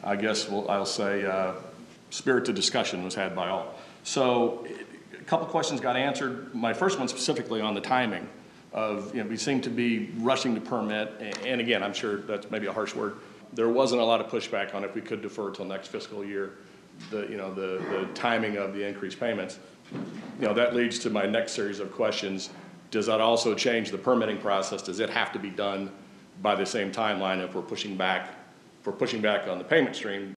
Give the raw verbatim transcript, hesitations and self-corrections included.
I guess we'll, I'll say, uh, spirited discussion was had by all. So a couple questions got answered. My first one specifically on the timing of, you know, we seem to be rushing to permit, and again, I'm sure that's maybe a harsh word. There wasn't a lot of pushback on if we could defer till next fiscal year, the, you know, the, the timing of the increased payments. You know, that leads to my next series of questions. Does that also change the permitting process? Does it have to be done by the same timeline if we're pushing back, if we're pushing back on the payment stream?